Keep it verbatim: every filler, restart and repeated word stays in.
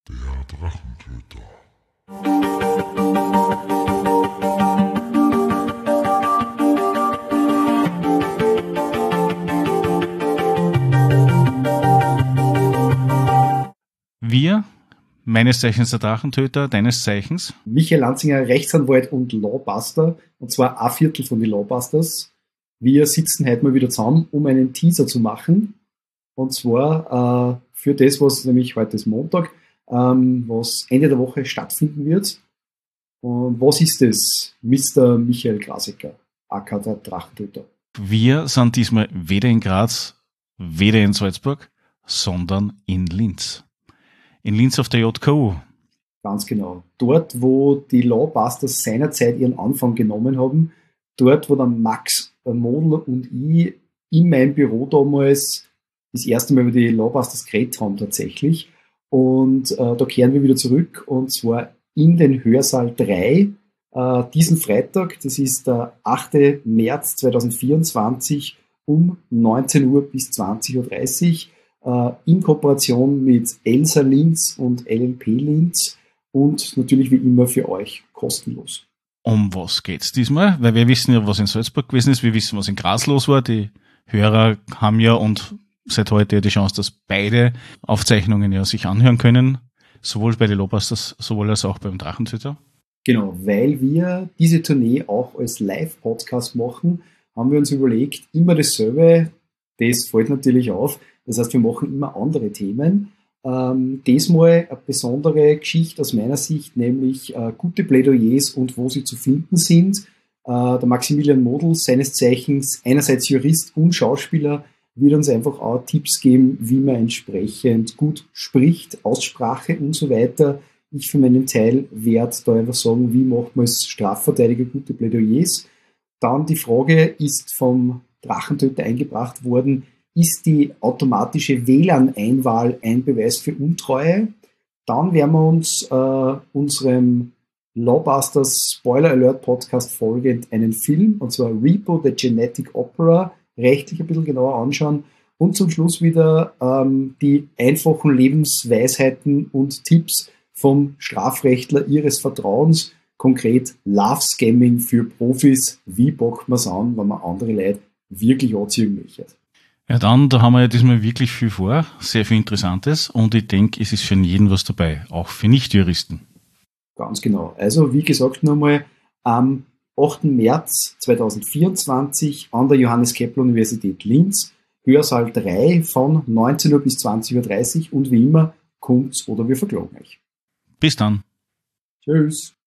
Der Drachentöter. Wir, meines Zeichens der Drachentöter, deines Zeichens Michael Lanzinger, Rechtsanwalt und Lawbuster, und zwar ein Viertel von den Lawbusters. Wir sitzen heute mal wieder zusammen, um einen Teaser zu machen. Und zwar äh, für das, was nämlich heute ist Montag, ähm, was Ende der Woche stattfinden wird. Und was ist das, Mister Michael Grasecker, aka der Drachentöter? Wir sind diesmal weder in Graz, weder in Salzburg, sondern in Linz. In Linz auf der J K U. Ganz genau. Dort, wo die Lawbusters seinerzeit ihren Anfang genommen haben, dort, wo der Max Modl und ich in meinem Büro damals das erste Mal über die Lawbusters geredet haben tatsächlich. Und äh, da kehren wir wieder zurück, und zwar in den Hörsaal drei, äh, diesen Freitag, das ist der achte März zweitausendvierundzwanzig um neunzehn Uhr bis zwanzig Uhr dreißig, äh, in Kooperation mit Elsa Linz und L L P Linz und natürlich wie immer für euch kostenlos. Um was geht's diesmal? Weil wir wissen ja, was in Salzburg gewesen ist, wir wissen, was in Graz los war. Die Hörer haben ja und seit heute die Chance, dass beide Aufzeichnungen ja sich anhören können, sowohl bei den Lawbusters, sowohl als auch beim Drachentöter. Genau, weil wir diese Tournee auch als Live-Podcast machen, haben wir uns überlegt, immer dasselbe, das fällt natürlich auf, das heißt, wir machen immer andere Themen. Ähm, diesmal eine besondere Geschichte aus meiner Sicht, nämlich äh, gute Plädoyers und wo sie zu finden sind. Äh, der Maximilian Modl, seines Zeichens einerseits Jurist und Schauspieler, wird uns einfach auch Tipps geben, wie man entsprechend gut spricht, Aussprache und so weiter. Ich für meinen Teil werde da einfach sagen, wie macht man als Strafverteidiger gute Plädoyers. Dann die Frage ist vom Drachentöter eingebracht worden, ist die automatische W L A N-Einwahl ein Beweis für Untreue? Dann werden wir uns äh, unserem Lawbusters Spoiler Alert Podcast folgend einen Film, und zwar Repo, the Genetic Opera, rechtlich ein bisschen genauer anschauen. Und zum Schluss wieder ähm, die einfachen Lebensweisheiten und Tipps vom Strafrechtler Ihres Vertrauens, konkret Love Scamming für Profis. Wie packt man es an, wenn man andere Leute wirklich anziehen möchte? Ja, dann, da haben wir ja diesmal wirklich viel vor, sehr viel Interessantes, und ich denke, es ist für jeden was dabei, auch für Nichtjuristen. Ganz genau. Also, wie gesagt, nochmal am achten März zweitausendvierundzwanzig an der Johannes Kepler Universität Linz, Hörsaal drei von neunzehn Uhr bis zwanzig Uhr dreißig, und wie immer, kommt's oder wir verklagen euch. Bis dann. Tschüss.